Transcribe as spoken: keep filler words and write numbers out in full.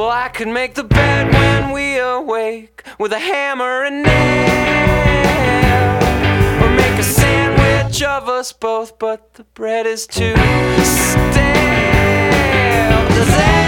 I could make the bed when we awake with a hammer and nail, or make a sandwich of us both, but the bread is too stale. Does